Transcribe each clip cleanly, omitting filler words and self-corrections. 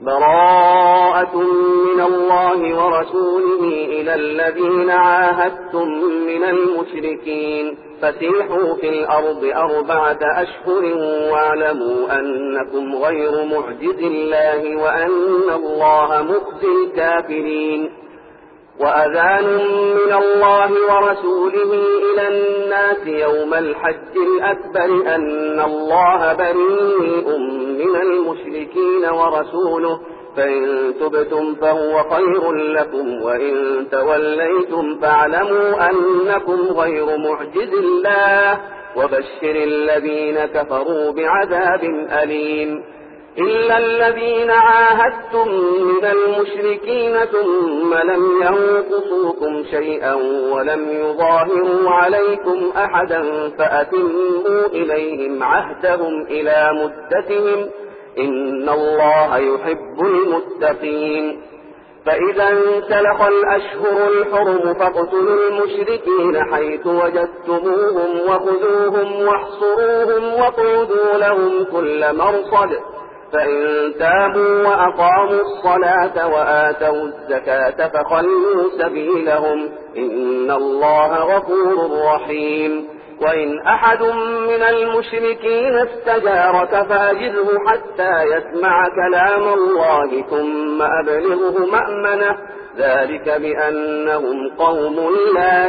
براءة من الله ورسوله إلى الذين عاهدتم من المشركين فسيحوا في الأرض 4 أشهر واعلموا أنكم غير معجز الله وأن الله مخزي الكافرين. وأذان من الله ورسوله إلى الناس يوم الحج الأكبر أن الله بريء من المشركين ورسوله فإن تبتم فهو خير لكم وإن توليتم فاعلموا أنكم غير معجز الله وبشر الذين كفروا بعذاب أليم. إلا الذين عاهدتم من المشركين ثم لم ينقصوكم شيئا ولم يظاهروا عليكم أحدا فأتموا إليهم عهدهم إلى مدتهم إن الله يحب المتقين. فإذا انسلخ الأشهر الحرم فاقتلوا المشركين حيث وجدتموهم وخذوهم واحصروهم واقعدوا لهم كل مرصد فإن تابوا وأقاموا الصلاة وآتوا الزكاة فخلوا سبيلهم إن الله غفور رحيم. وإن أحد من المشركين استجارك فأجره حتى يسمع كلام الله ثم أبلغه مأمنه ذلك بأنهم قوم لا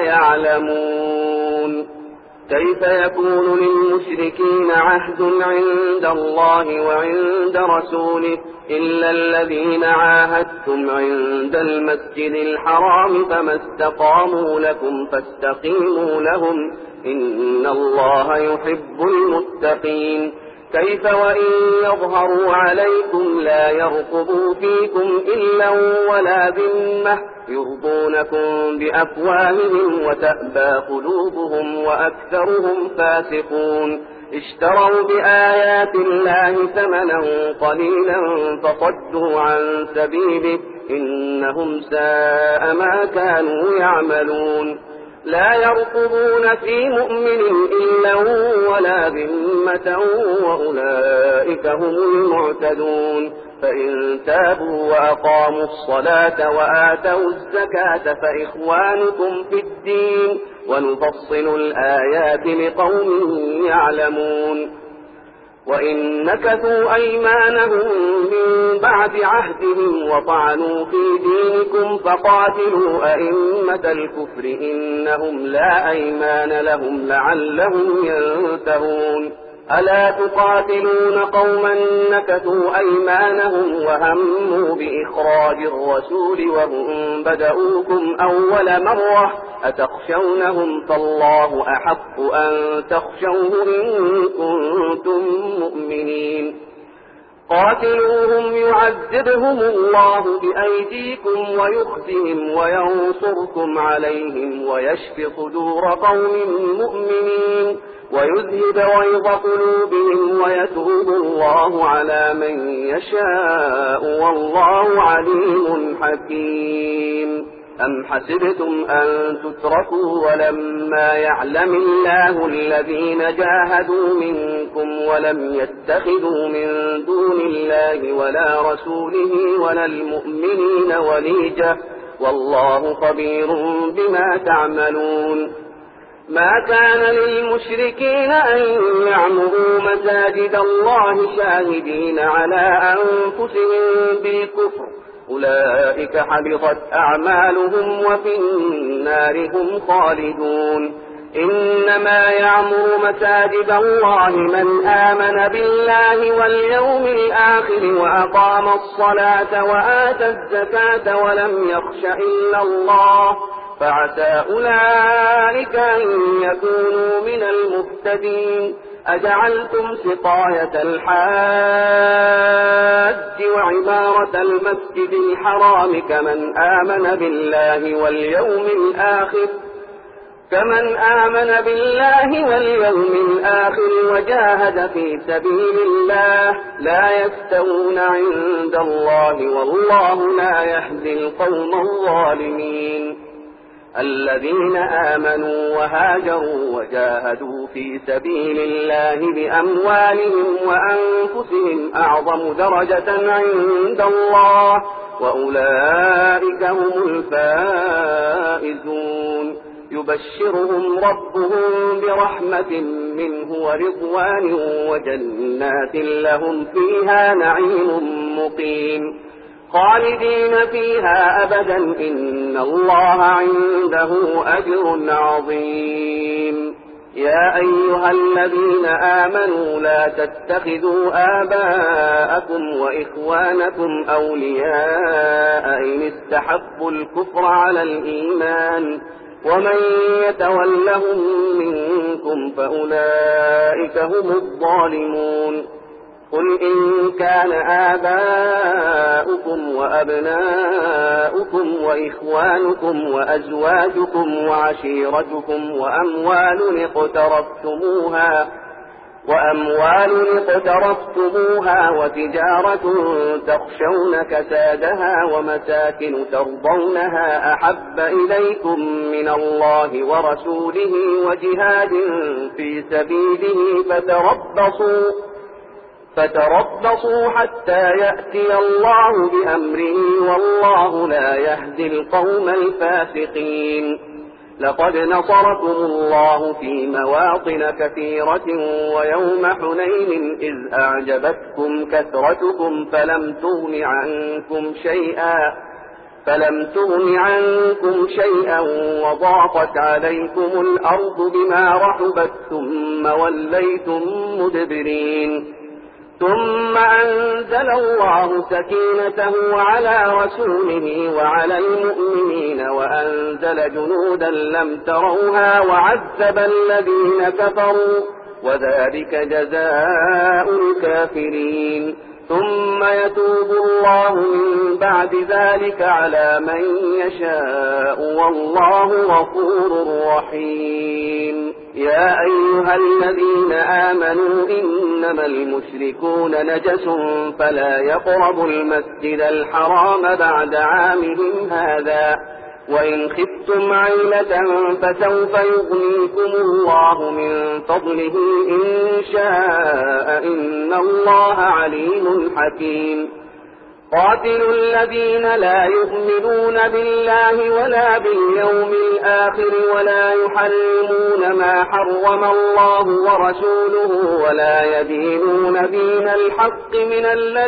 يعلمون. كيف يكون للمشركين عهد عند الله وعند رسوله إلا الذين عاهدتم عند المسجد الحرام فما استقاموا لكم فاستقيموا لهم إن الله يحب المتقين. كيف وإن يظهروا عليكم لا يرقبوا فيكم إلا ولا ذمة يرضونكم بأفواههم وتأبى قلوبهم وأكثرهم فاسقون. اشتروا بآيات الله ثمنا قليلا فصدوا عن سبيله إنهم ساء ما كانوا يعملون. لا يرقبون في مؤمن إلا ولا ذمة وأولئك هم المعتدون. فإن تابوا وأقاموا الصلاة وآتوا الزكاة فإخوانكم في الدين ونفصل الآيات لقوم يعلمون. وإن نكثوا أيمانهم من بعد عهدهم وطعنوا في دينكم فقاتلوا أئمة الكفر إنهم لا أيمان لهم لعلهم ينتهون. ألا تقاتلون قوما نكثوا أيمانهم وهموا بإخراج الرسول وهم بدؤوكم أول مرة أتخشونهم فالله أحق أن تخشوه إن كنتم مؤمنين. قاتلوهم يعذبهم الله بأيديكم ويخزهم وينصركم عليهم ويشف صدور قوم مؤمنين ويذهب غيظ قلوبهم ويتوب الله على من يشاء والله عليم حكيم. أم حسبتم أن تتركوا ولما يعلم الله الذين جاهدوا منكم ولم يتخذوا من دون الله ولا رسوله ولا المؤمنين وليجة والله خبير بما تعملون. ما كان للمشركين أن يعمروا مساجد الله شاهدين على أنفسهم بالكفر أولئك حبطت أعمالهم وفي النار هم خالدون. إنما يعمر مساجد الله من آمن بالله واليوم الآخر وأقام الصلاة وآتى الزكاة ولم يخش إلا الله فعسى أولئك أن يكونوا من المهتدين. أجعلتم سقاية الحاج وعمارة المسجد الحرام كمن آمن بالله واليوم الآخر وجاهد في سبيل الله لا يستوون عند الله والله لا يهدي القوم الظالمين. الذين آمنوا وهاجروا وجاهدوا في سبيل الله بأموالهم وأنفسهم أعظم درجة عند الله وأولئك هم الفائزون يبشرهم ربهم برحمة منه ورضوان وجنات لهم فيها نعيم مقيم خالدين فيها أبدا إن الله عنده أجر عظيم يا أيها الذين آمنوا لا تتخذوا آباءكم وإخوانكم أولياء إن استحبوا الكفر على الإيمان ومن يتولهم منكم فأولئك هم الظالمون قل إن كان آباؤكم وأبناؤكم وإخوانكم وأزواجكم وعشيرتكم وأموال اقترفتموها وتجارة تخشون كسادها ومساكن ترضونها أحب إليكم من الله ورسوله وجهاد في سبيله فتربصوا حتى يأتي الله بأمره والله لا يهدي القوم الفاسقين لقد نصركم الله في مواطن كثيرة ويوم حنين إذ أعجبتكم كثرتكم فلم تغن عنكم شيئا وضاقت عليكم الأرض بما رحبت ثم وليتم مدبرين ثم أنزل الله سكينته على رسوله وعلى المؤمنين وأنزل جنودا لم تروها وعذب الذين كفروا وذلك جزاء الكافرين ثم يتوب الله من بعد ذلك على من يشاء والله غفور رحيم يا أيها الذين آمنوا إنما المشركون نجس فلا يقربوا المسجد الحرام بعد عامهم هذا وإن خفتم عيلة فسوف يغنيكم الله من فضله إن شاء إن الله عليم حكيم قاتلوا الذين لا يؤمنون بالله ولا باليوم الآخر ولا يحرمون ما حرم الله ورسوله ولا يدينون دين الحق من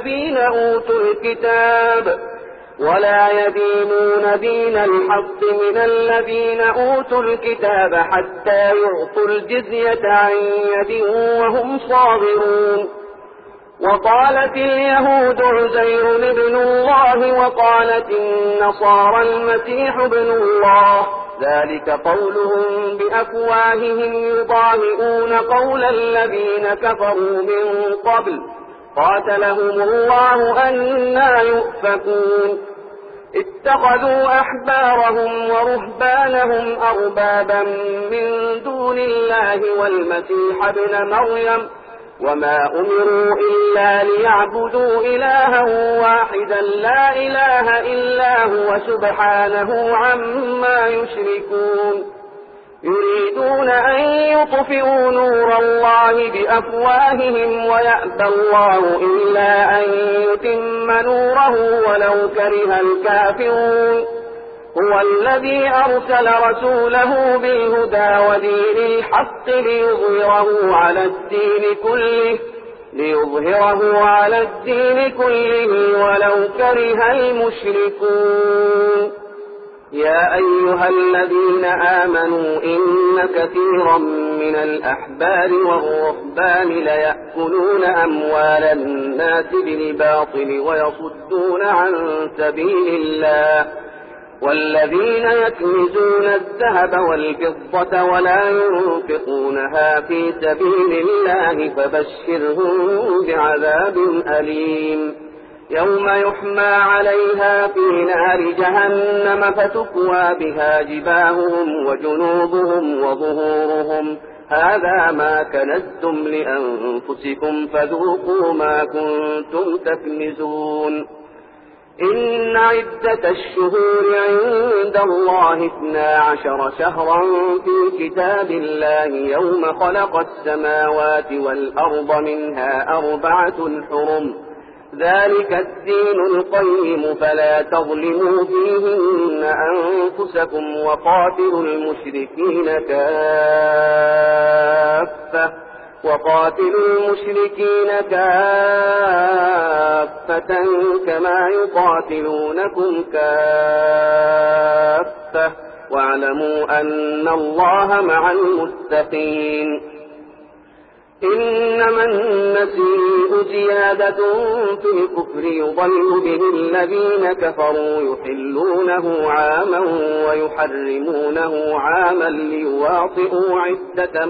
الذين أوتوا الكتاب حتى يعطوا الجزية عن يد وهم صاغرون وقالت اليهود عزير ابن الله وقالت النصارى المسيح ابن الله ذلك قولهم بأفواههم يضاهئون قول الذين كفروا من قبل قاتلهم الله أنى يؤفكون اتخذوا أحبارهم ورهبانهم أربابا من دون الله والمسيح ابن مريم وما أمروا إلا ليعبدوا إلها واحدا لا إله إلا هو سبحانه عما يشركون يريدون أن يطفئوا نور الله بأفواههم ويأبى الله إلا أن يتم نوره ولو كره الكافرون هو الذي أرسل رسوله بالهدى ودين الحق ليظهره على الدين كله ولو كره المشركون يا أيها الذين آمنوا إن كثيرا من الأحبار والرهبان ليأكلون أموال الناس بالباطل ويصدون عن سبيل الله والذين يكنزون الذهب والفضة ولا ينفقونها في سبيل الله فبشرهم بعذاب أليم يوم يحمى عليها في نار جهنم فتكوى بها جباههم وجنوبهم وظهورهم هذا ما كنزتم لأنفسكم فذوقوا ما كنتم تكنزون إن عدة الشهور عند الله 12 شهرا في كتاب الله يوم خلق السماوات والأرض منها 4 حرم ذلك الدين القيم فلا تظلموا فيهن أنفسكم وقاتلوا المشركين كافة كما يقاتلونكم كافة واعلموا أن الله مع المتقين إنما النسيء زيادة في الكفر يضل به الذين كفروا يحلونه عاما ويحرمونه عاما ليواطئوا عدة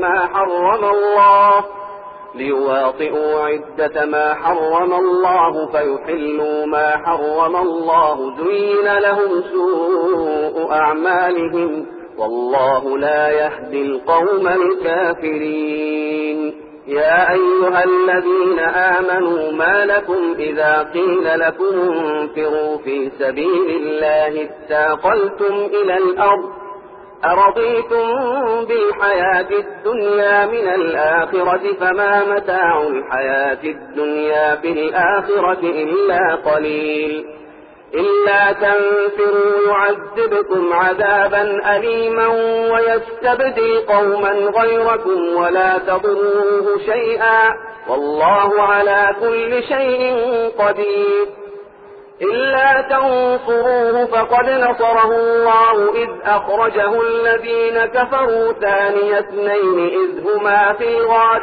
ما حرم الله فيحلوا ما حرم الله زين لهم سوء أعمالهم والله لا يهدي القوم الكافرين يا أيها الذين آمنوا ما لكم إذا قيل لكم انفروا في سبيل الله اثاقلتم إلى الأرض أرضيتم بالحياة الدنيا من الآخرة فما متاع الحياة الدنيا في الآخرة إلا قليل إلا تنفروا يعذبكم عذابا أليما ويستبدل قوما غيركم ولا تضروه شيئا والله على كل شيء قدير إلا تنصروه فقد نصره الله إذ أخرجه الذين كفروا ثاني اثنين إذ هما في الغار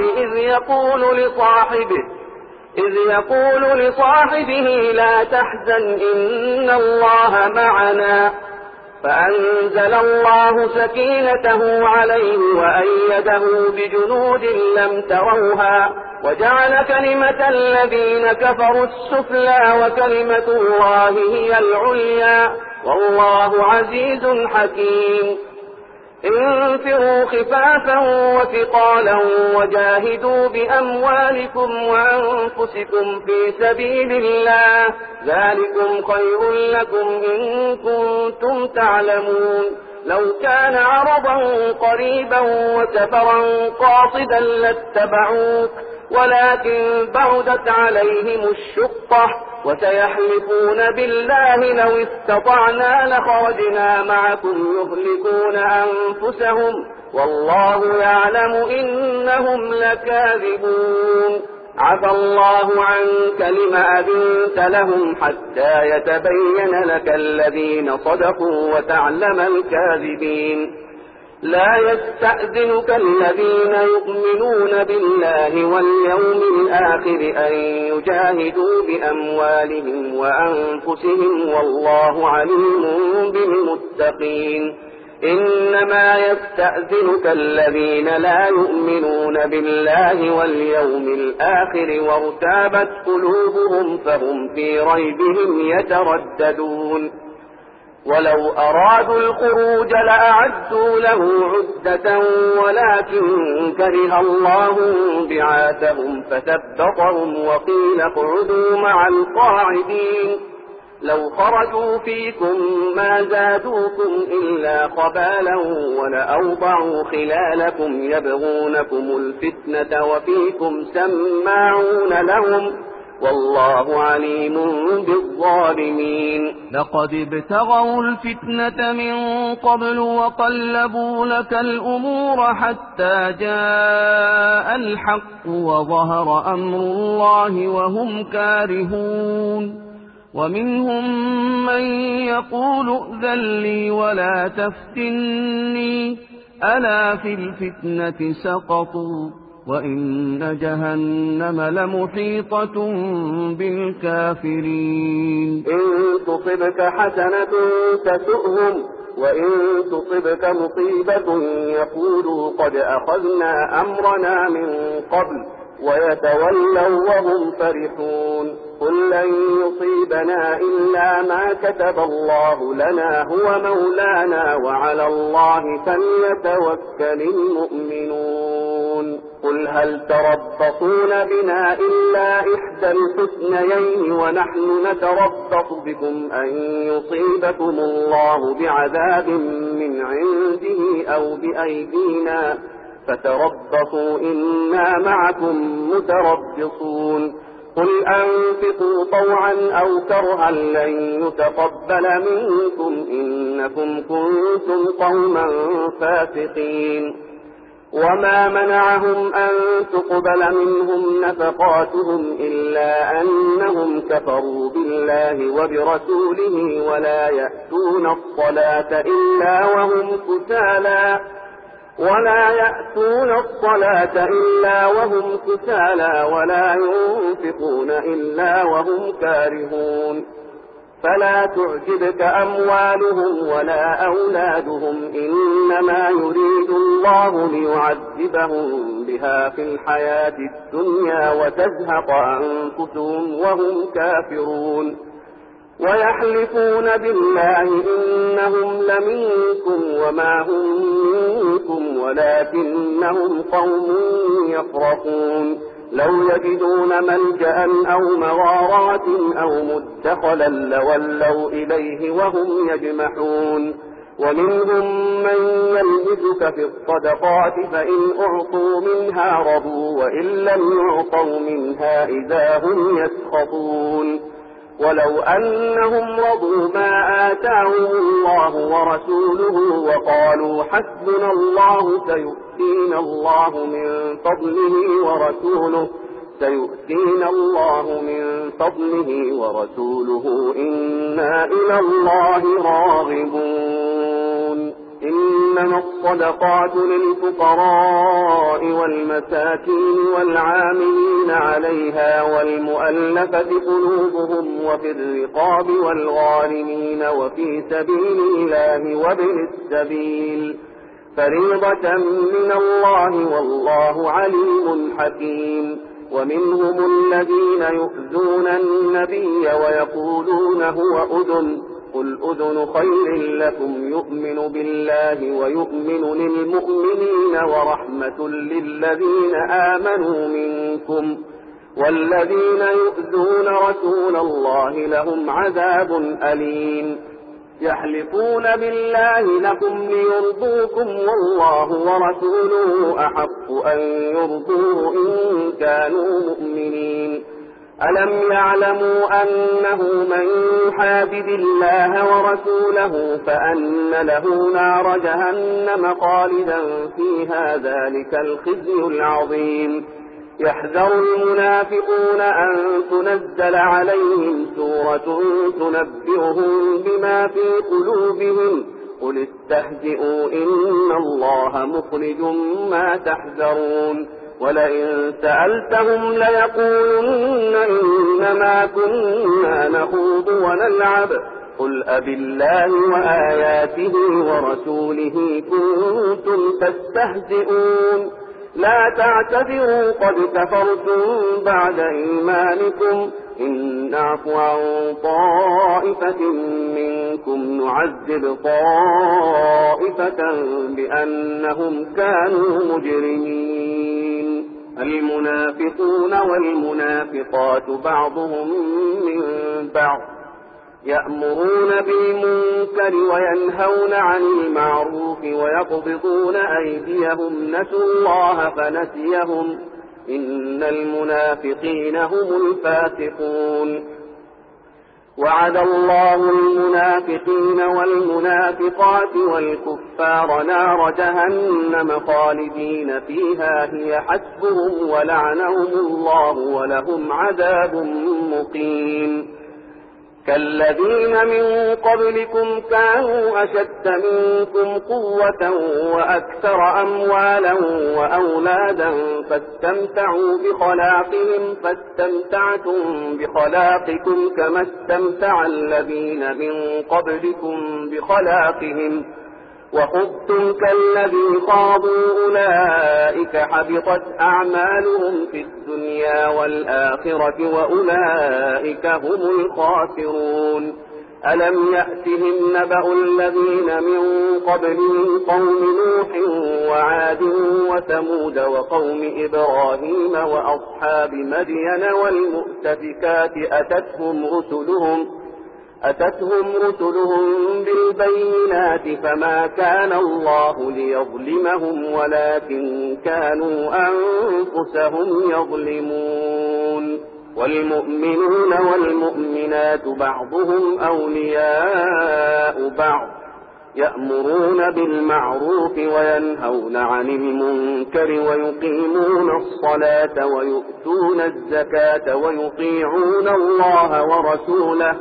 إذ يقول لصاحبه لا تحزن إن الله معنا فأنزل الله سكينته عليه وأيده بجنود لم تروها وجعل كلمة الذين كفروا السفلى وكلمة الله هي العليا والله عزيز حكيم انفروا خفافا وثقالا وجاهدوا بأموالكم وأنفسكم في سبيل الله ذلكم خير لكم إن كنتم تعلمون لو كان عرضا قريبا وسفرا قاصدا لاتبعوك ولكن بعدت عليهم الشقة وسيحلفون بالله لو استطعنا لخرجنا معكم يهلكون أنفسهم والله يعلم إنهم لكاذبون عفى الله عنك لم أذنت لهم حتى يتبين لك الذين صدقوا وتعلم الكاذبين لا يستأذنك الذين يؤمنون بالله واليوم الآخر أن يجاهدوا بأموالهم وأنفسهم والله عليم بالمتقين إنما يستأذنك الذين لا يؤمنون بالله واليوم الآخر وارتابت قلوبهم فهم في ريبهم يترددون ولو أرادوا الخروج لأعدوا له عدة ولكن كره الله بعاثهم فثبطهم وقيل اقعدوا مع القاعدين لو خرجوا فيكم ما زادوكم إلا خبالا ولأوضعوا خلالكم يبغونكم الفتنة وفيكم سماعون لهم والله عليم بالظالمين لقد ابتغوا الفتنة من قبل وقلبوا لك الأمور حتى جاء الحق وظهر أمر الله وهم كارهون ومنهم من يقول ائذن لي ولا تفتني ألا في الفتنة سقطوا وإن جهنم لمحيطة بالكافرين إن تصبك حسنة تسؤهم وإن تصبك مصيبة يقولوا قد أخذنا أمرنا من قبل ويتولوا وهم فرحون قل لن يصيبنا إلا ما كتب الله لنا هو مولانا وعلى الله فليتوكل المؤمنون قل قل هل تربصون بنا إلا إحدى الحسنيين ونحن نتربص بكم أن يصيبكم الله بعذاب من عنده أو بأيدينا فتربصوا إنا معكم متربصون قل أنفقوا طوعا أو كرها لن يتقبل منكم إنكم كنتم قوما فاسقين وما منعهم أن تقبل منهم نفقاتهم إلا أنهم كفروا بالله وبرسوله ولا يأتون الصلاة إلا وهم كسالى ولا ينفقون إلا وهم كارهون فلا تعجبك أموالهم ولا أولادهم إنما يريد الله ليعذبهم بها في الحياة الدنيا وتزهق أنفسهم وهم كافرون ويحلفون بالله إنهم لمنكم وما هم منكم ولكنهم قوم يفرقون لو يجدون ملجأ أو مغارات أو مدخلا لولوا إليه وهم يجمحون ومنهم من يلمزك في الصدقات فإن أعطوا منها رضوا وإن لم يعطوا منها إذا هم يسخطون ولو أنهم رضوا ما آتاهم الله ورسوله وقالوا حسبنا الله سيؤتينا الله من فضله ورسوله إنا إلى الله راغبون إنما الصدقات للفقراء والمساكين والعاملين عليها والمؤلفة قلوبهم وفي الرقاب والغارمين وفي سبيل الله وابن السبيل فريضة من الله والله عليم حكيم ومنهم الذين يؤذون النبي ويقولون هو أذن قل أذن خير لكم يؤمن بالله ويؤمن للمؤمنين ورحمة للذين آمنوا منكم والذين يؤذون رسول الله لهم عذاب أليم يحلفون بالله لكم ليرضوكم والله ورسوله أحق أن يرضوه إن كانوا مؤمنين ألم يعلموا أنه من يحادد الله ورسوله فأن له نار جهنم خالدا فيها ذلك الخزي العظيم يحذر المنافقون أن تنزل عليهم سورة تنبئهم بما في قلوبهم قل استهزئوا إن الله مخرج ما تحذرون ولئن سألتهم ليقولن إنما كنا نخوض ونلعب قل أبالله وآياته ورسوله كنتم تستهزئون لا تعتذروا قد كفرتم بعد إيمانكم إن نعف عن طائفة منكم نعذب طائفة بأنهم كانوا مجرمين المنافقون والمنافقات بعضهم من بعض يأمرون بالمنكر وينهون عن المعروف ويقبضون أيديهم نسوا الله فنسيهم إن المنافقين هم الفاسقون وعد الله المنافقين والمنافقات والكفار نار جهنم خالدين فيها هي حسبهم ولعنهم الله ولهم عذاب مقيم كالذين من قبلكم كانوا أشد منكم قوة وأكثر أموالا وأولادا فاستمتعوا بخلاقهم فاستمتعتم بخلاقكم كما استمتع الذين من قبلكم بخلاقهم وخذتم كالذي خاضوا أولئك حبطت أعمالهم في الدنيا والآخرة وأولئك هم الخاسرون ألم يأتهم نبأ الذين من قبلهم قوم نوح وعاد وثمود وقوم إبراهيم وأصحاب مدين والمؤتفكات أتتهم رسلهم بالبينات فما كان الله ليظلمهم ولكن كانوا أنفسهم يظلمون والمؤمنون والمؤمنات بعضهم أولياء بعض يأمرون بالمعروف وينهون عن المنكر ويقيمون الصلاة ويؤتون الزكاة ويطيعون الله ورسوله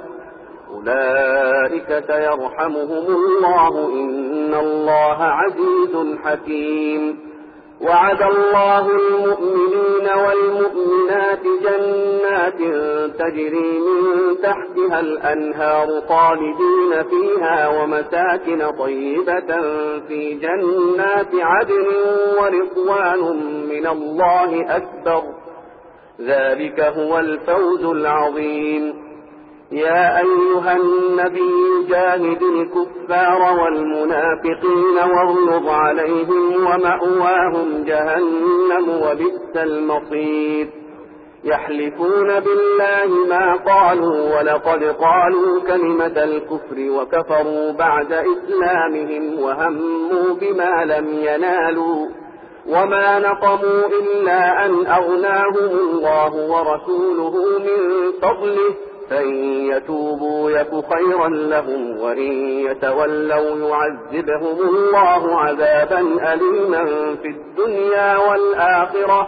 أولئك سيرحمهم الله إن الله عزيز حكيم وعد الله المؤمنين والمؤمنات جنات تجري من تحتها الأنهار خالدين فيها ومساكن طيبة في جنات عدن ورضوان من الله أكبر ذلك هو الفوز العظيم يا أيها النبي جاهد الكفار والمنافقين واغلظ عليهم ومأواهم جهنم وبئس المصير يحلفون بالله ما قالوا ولقد قالوا كلمة الكفر وكفروا بعد إسلامهم وهموا بما لم ينالوا وما نقموا إلا أن أغناهم الله ورسوله من فضله فإن يتوبوا يك خيرا لهم وإن يتولوا يعذبهم الله عذابا أليما في الدنيا والآخرة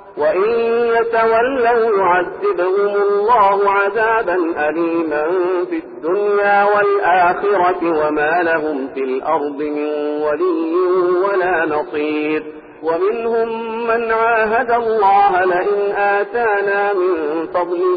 وما لهم في الأرض من ولي ولا نصير ومنهم من عاهد الله لئن آتانا من فضله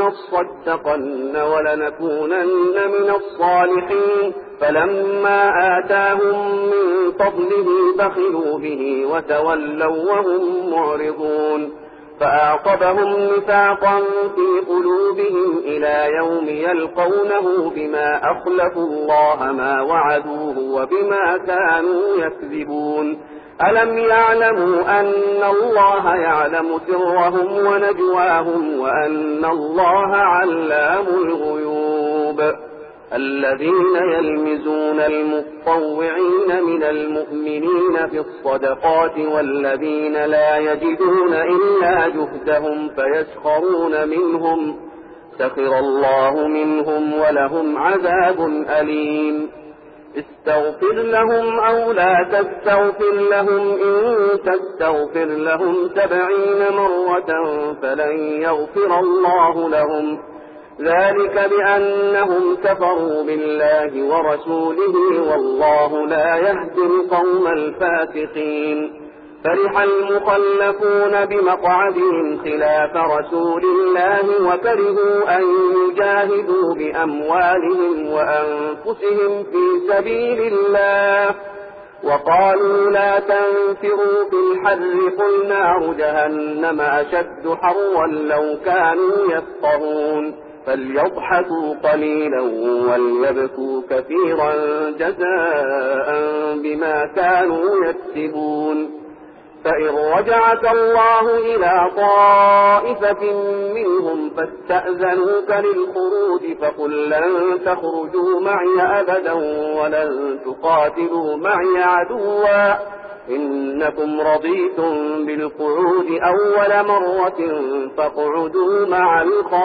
لنصدقن ولنكونن من الصالحين فلما آتاهم من فضله بخلوا به وتولوا وهم معرضون فأعقبهم نفاقا في قلوبهم إلى يوم يلقونه بما أخلفوا الله ما وعدوه وبما كانوا يكذبون ألم يعلموا أن الله يعلم سرهم ونجواهم وأن الله علام الغيوب الذين يلمزون المتطوعين من المؤمنين في الصدقات والذين لا يجدون إلا جهدهم فيسخرون منهم سخر الله منهم ولهم عذاب أليم استغفر لهم أو لا تستغفر لهم إن تستغفر لهم 70 مرة فلن يغفر الله لهم ذلك بأنهم كفروا بالله ورسوله والله لا يهدي القوم الفاسقين فرح المخلفون بمقعدهم خلاف رسول الله وكرهوا أن يجاهدوا بأموالهم وأنفسهم في سبيل الله وقالوا لا تنفروا في الحر قل نار جهنم أشد حرا لو كانوا يفقهون فليضحكوا قليلا وليبكوا كثيرا جزاء بما كانوا يكسبون فإن رجعك الله إلى طائفة منهم فاستأذنوك للخروج فقل لن تخرجوا معي أبدا ولن تقاتلوا معي عدوا إنكم رضيتم بالقعود أول مرة فاقعدوا مع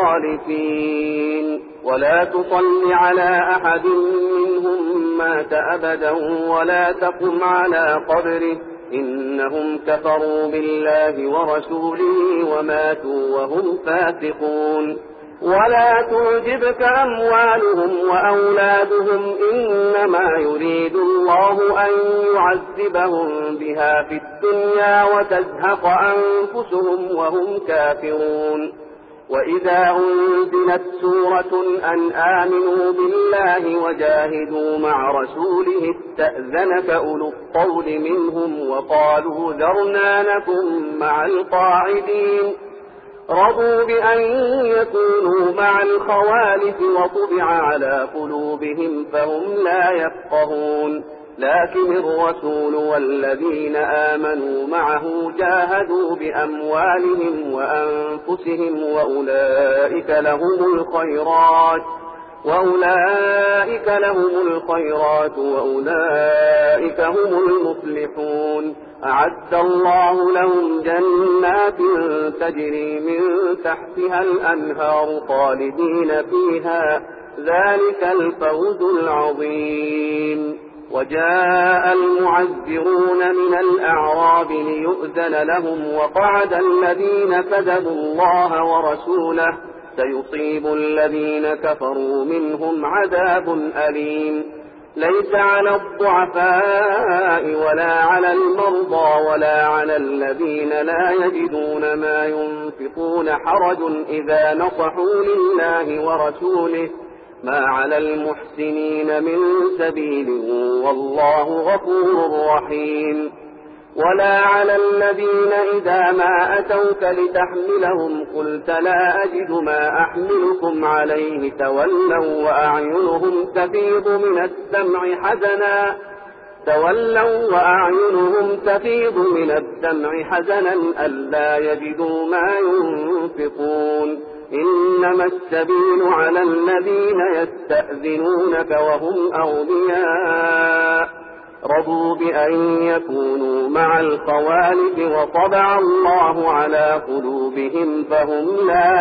الخالفين ولا تصل على أحد منهم مات أبدا ولا تقم على قبره إنهم كفروا بالله ورسوله وماتوا وهم فاسقون ولا تعجبك أموالهم وأولادهم إنما يريد الله أن يعذبهم بها في الدنيا وتزهق أنفسهم وهم كافرون وإذا أنزلت سورة أن آمنوا بالله وجاهدوا مع رسوله استأذنك أولو الطول منهم وقالوا ذرنا نكن مع القاعدين رضوا بأن يكونوا مع الخوالف وطبع على قلوبهم فهم لا يفقهون لكن الرسول والذين آمنوا معه جاهدوا بأموالهم وأنفسهم وأولئك لهم الخيرات وأولئك هم المفلحون أعد الله لهم جنات تجري من تحتها الأنهار خالدين فيها ذلك الفوز العظيم. وجاء المعذرون من الأعراب ليؤذن لهم وقعد الذين كذبوا الله ورسوله سيصيب الذين كفروا منهم عذاب أليم. ليس على الضعفاء ولا على المرضى ولا على الذين لا يجدون ما ينفقون حرج إذا نصحوا لله ورسوله ما على المحسنين من سبيل والله غفور رحيم. ولا على الذين إذا ما أتوك لتحملهم قلت لا أجد ما أحملكم عليه تولوا وأعينهم تفيض من الدمع حزنا ألا يجدوا ما ينفقون. إنما السبيل على الذين يستأذنونك وهم أغنياء رضوا بأن يكونوا مع الخوالف وطبع الله على قلوبهم فهم لا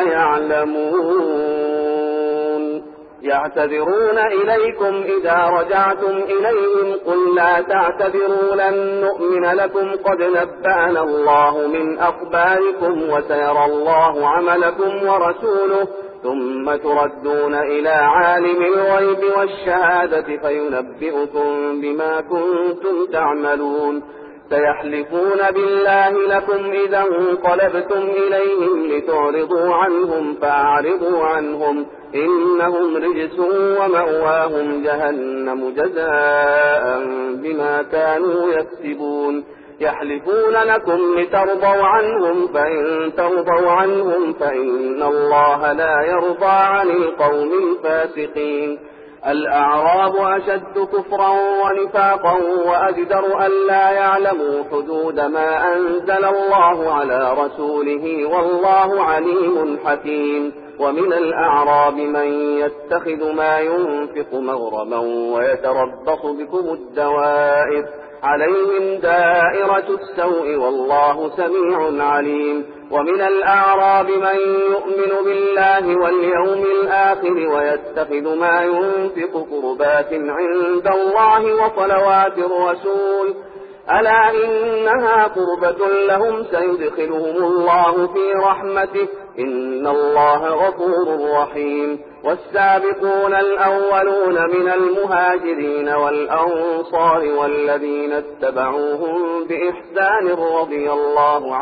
يعلمون. يعتذرون إليكم إذا رجعتم إليهم قل لا تعتذروا لن نؤمن لكم قد نبأنا الله من أخباركم وسيرى الله عملكم ورسوله ثم تردون إلى عالم الغيب والشهادة فينبئكم بما كنتم تعملون. سيحلفون بالله لكم إذا انقلبتم إليهم لتعرضوا عنهم فأعرضوا عنهم إنهم رجس ومأواهم جهنم جزاء بما كانوا يكسبون. يحلفون لكم لترضوا عنهم فإن ترضوا عنهم فإن الله لا يرضى عن القوم الفاسقين. الأعراب أشد كفرا ونفاقا وأجدر ألا يعلموا حدود ما أنزل الله على رسوله والله عليم حكيم. ومن الأعراب من يتخذ ما ينفق مغرما ويتربص بكم الدوائر عليهم دائرة السوء والله سميع عليم. ومن الأعراب من يؤمن بالله واليوم الآخر ويتخذ ما ينفق قربات عند الله وصلوات الرسول ألا إنها قربة لهم سيدخلهم الله في رحمته إن الله غفور رحيم. والسابقون الأولون من المهاجرين والأنصار والذين اتبعوهم بإحسان رضي الله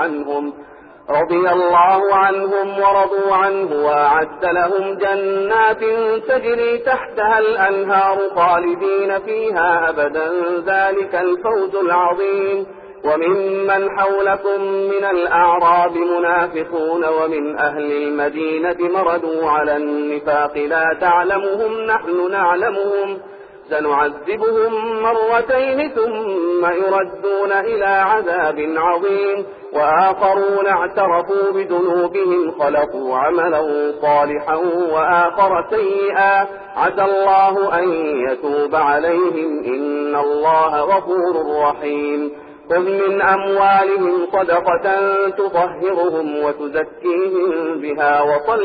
عنهم ورضوا عنه وأعد لهم جنات تجري تحتها الأنهار خالدين فيها أبدا ذلك الفوز العظيم. وممن حولكم من الأعراب منافقون ومن أهل المدينة مردوا على النفاق لا تعلمهم نحن نعلمهم سنعذبهم مرتين ثم يردون إلى عذاب عظيم. وآخرون اعترفوا بذنوبهم خلقوا عملا صالحا وآخر سيئا عسى الله أن يتوب عليهم إن الله غفور رحيم. خذ من أموالهم صدقة تطهرهم وتزكيهم بها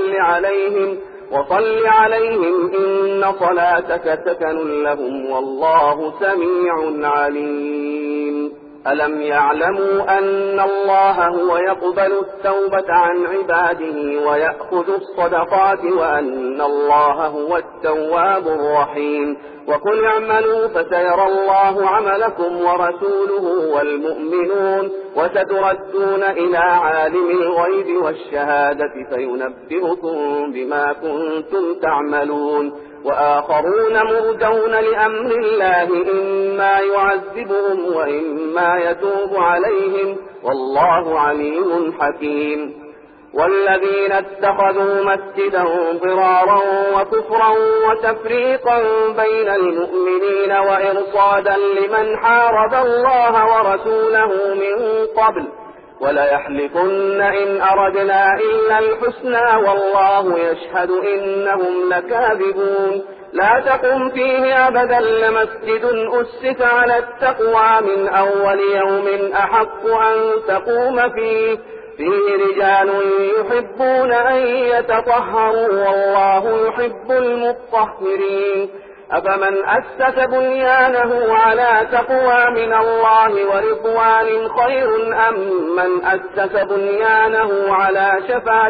وصل عليهم إن صلاتك سكن لهم والله سميع عليم. ألم يعلموا أن الله هو يقبل التوبة عن عباده ويأخذ الصدقات وأن الله هو التواب الرحيم. وقل اعملوا فسيرى الله عملكم ورسوله والمؤمنون وستردون إلى عالم الغيب والشهادة فينبئكم بما كنتم تعملون. وآخرون مرجون لأمر الله إما يعذبهم وإما يتوب عليهم والله عليم حكيم. والذين اتخذوا مسجدا ضرارا وكفرا وتفريقا بين المؤمنين وإرصادا لمن حارب الله ورسوله من قبل وليحلفن إن أردنا إلا الحسنى والله يشهد إنهم لكاذبون لا تقم فيه أبدا لمسجد أسس على التقوى من أول يوم أحق أن تقوم فيه رجال يحبون أن يتطهروا والله يحب المطهرين أفمن أسس بنيانه على تقوى من الله ورضوان خير أم من أسس بنيانه على شفا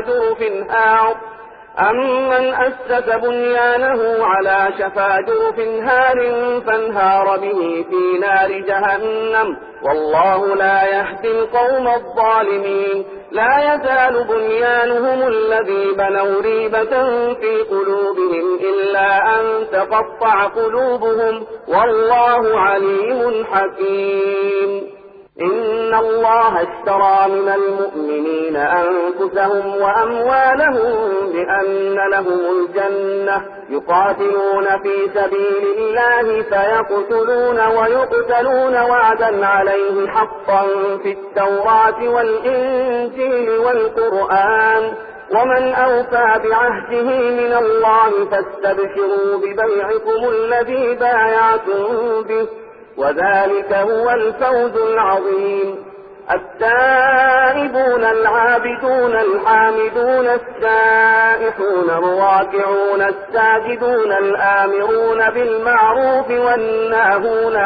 جرف هار فانهار به في نار جهنم والله لا يهدي القوم الظالمين لا يزال بنيانهم الذي بنوا ريبة في قلوبهم إلا أن تقطع قلوبهم والله عليم حكيم إن الله اشترى من المؤمنين أنفسهم وأموالهم بأن لهم الجنة يقاتلون في سبيل الله فيقتلون ويقتلون وعدا عليه حقا في التوراة والإنجيل والقرآن ومن أوفى بعهده من الله فاستبشروا ببيعكم الذي بايعتم به وذلك هو الفوز العظيم التائبون العابدون الحامدون السائحون الراكعون الساجدون الآمرون بالمعروف والناهون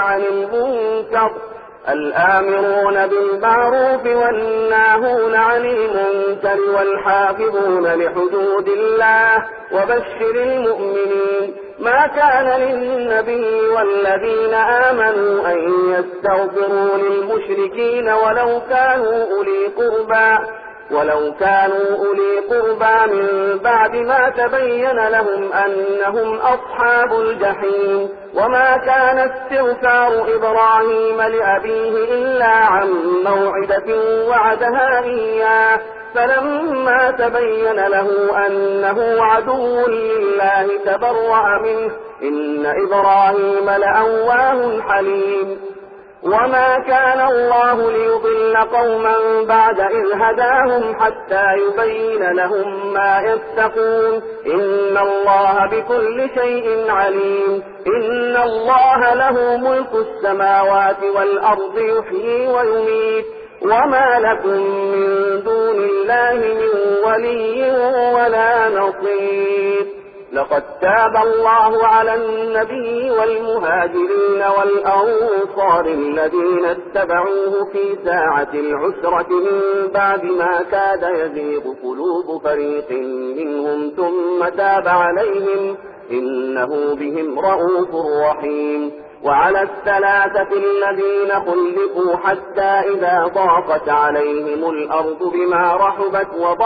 عن المنكر والحافظون لحدود الله وبشر المؤمنين ما كان للنبي والذين آمنوا أن يستغفروا للمشركين ولو كانوا أولي قربى من بعد ما تبين لهم أنهم أصحاب الجحيم وما كان استغفار إبراهيم لأبيه إلا عن موعدة وعدها إياه فلما تبين له أنه عدو لله تبرأ منه إن إبراهيم لأواه حليم وما كان الله ليضل قوما بعد إذ هداهم حتى يبين لهم ما يتقون إن الله بكل شيء عليم إن الله له ملك السماوات والأرض يحيي ويميت وما لكم من دون الله من ولي ولا نصير لقد تاب الله على النبي والمهاجرين والأنصار الذين اتبعوه في ساعة العسرة من بعد ما كاد يزيغ قلوب فريق منهم ثم تاب عليهم إنه بهم رءوف رحيم وعلى الثلاثة الذين خلفوا حتى إذا ضاقت عليهم الأرض بما رحبت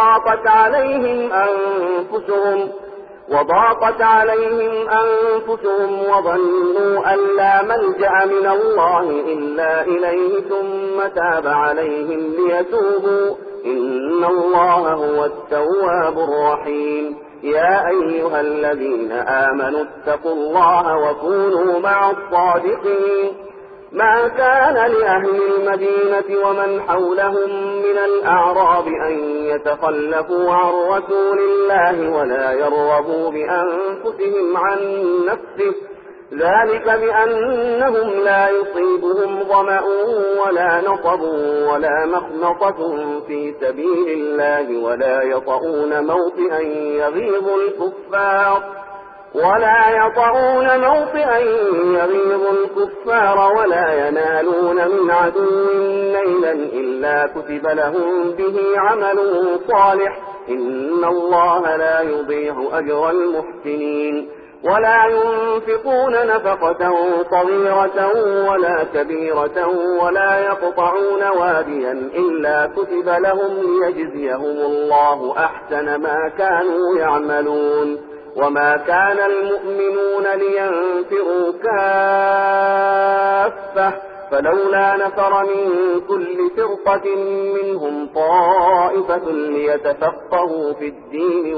وضاقت عليهم أنفسهم وظنوا أن لا ملجأ من الله إلا إليه ثم تاب عليهم ليتوبوا إن الله هو التواب الرحيم يا أيها الذين آمنوا اتقوا الله وكونوا مع الصادقين ما كان لأهل المدينة ومن حولهم من الأعراب أن يتخلفوا عن رسول الله ولا يرغبوا بأنفسهم عن نفسه ذلك بأنهم لا يصيبهم ظمأ ولا نصب ولا مخنطة في سبيل الله ولا يطؤون موطئا يغيظ الكفار ولا ينالون من عدو نيلا إلا كتب لهم به عمل صالح إن الله لا يضيع أجر المحسنين ولا ينفقون نفقة صغيرة ولا كبيرة ولا يقطعون واديا إلا كتب لهم ليجزيهم الله أحسن ما كانوا يعملون وما كان المؤمنون لينفروا كافة فلولا نفر من كل فرقة منهم طائفة ليتفقهوا في الدين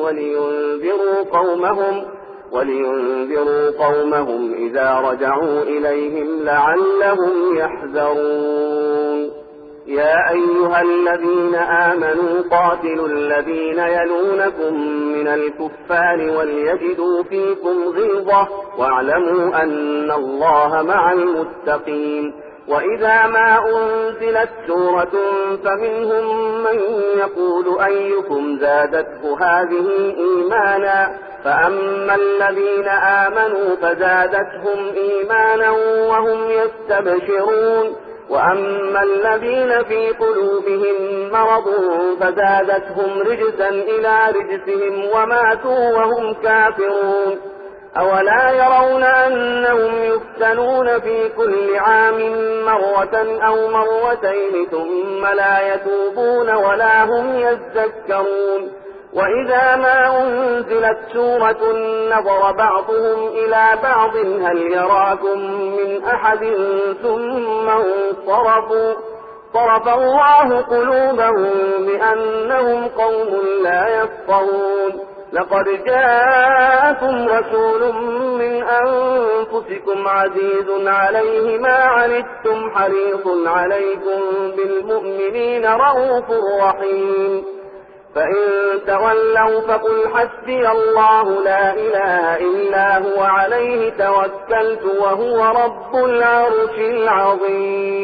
ولينذروا قومهم إذا رجعوا إليهم لعلهم يحذرون. يا أيها الذين آمنوا قاتلوا الذين يلونكم من الكفار وليجدوا فيكم غلظة واعلموا أن الله مع المتقين. وإذا ما أنزلت سورة فمنهم من يقول أيكم زادته هذه إيمانا فأما الذين آمنوا فزادتهم إيمانا وهم يستبشرون وأما الذين في قلوبهم مرض فزادتهم رجسا إلى رجسهم وماتوا وهم كافرون. أولا يرون أنهم يفتنون في كل عام مرة أو مرتين ثم لا يتوبون ولا هم يذكرون. وإذا ما أنزلت سورة نظر بعضهم إلى بعض هل يراكم من أحد ثم انصرفوا صرف الله قلوبهم بأنهم قوم لا يفقهون. لقد جاءكم رسول من أنفسكم عزيز عليه ما عنتم حريص عليكم بالمؤمنين رؤوف رحيم. فإن تولوا فقل حسبي الله لا إله إلا هو عليه توكلت وهو رب العرش العظيم.